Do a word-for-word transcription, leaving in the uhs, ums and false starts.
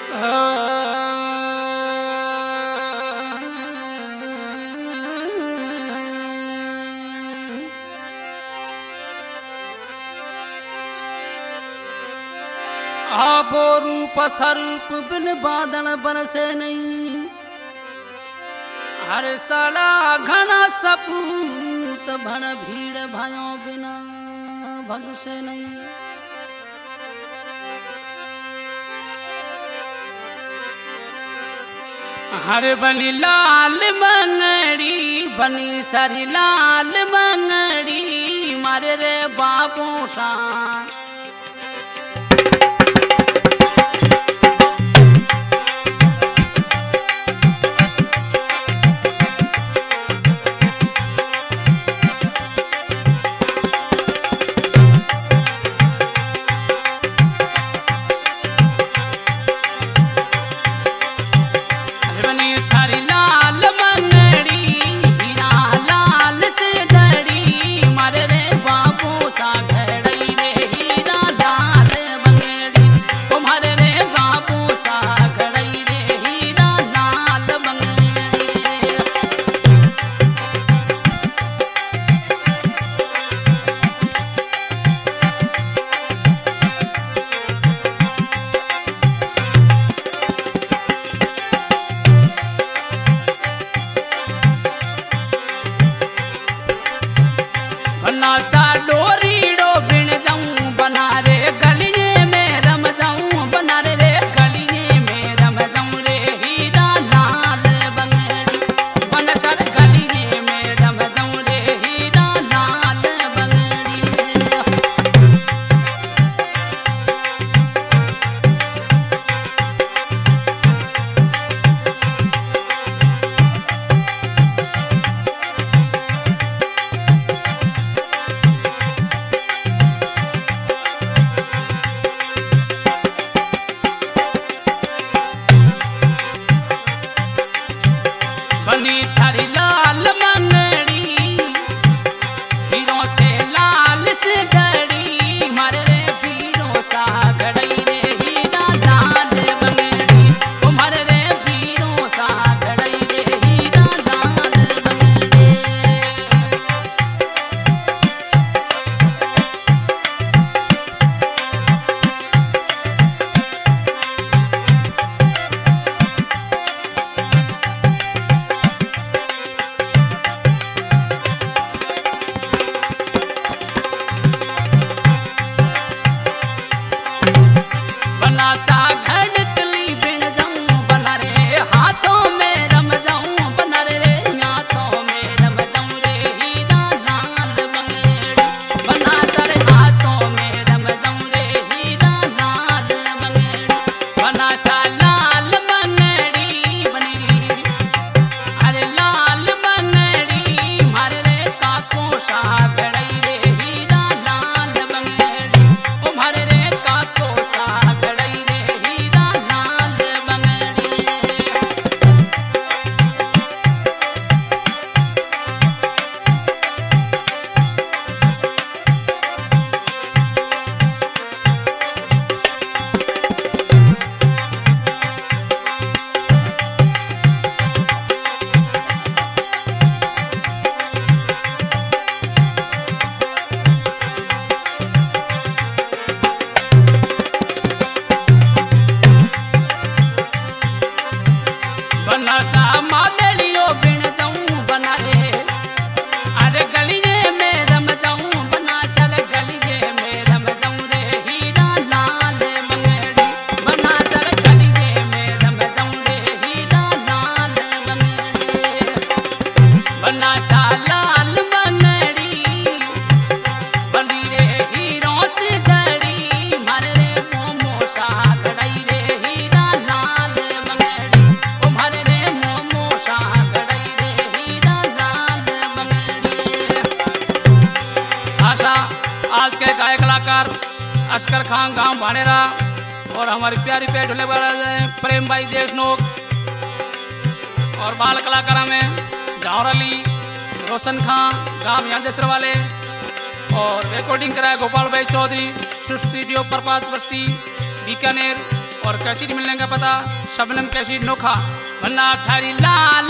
आबो रूप स्वरूप बिन बादल बरसे नहीं, हर साला घना सपूत भर भीड़ भयो बिना भगसे नहीं। हर बनी लाल मंगड़ी बनी सारी लाल मंगड़ी मारे रे बाबू सा अस्कर खान गांव भानेरा और हमारी प्यारी प्यारी ढोले प्रेम भाई देशनोक और बाल कलाकारा में जौहर अली, रोशन खान गांव यादेसर वाले और रिकॉर्डिंग कराया गोपाल भाई चौधरी स्टूडियो प्रपात बस्ती बीकानेर और कैसेट मिलने का पता शबनम कैसेट नोखा। वरना थारी लाल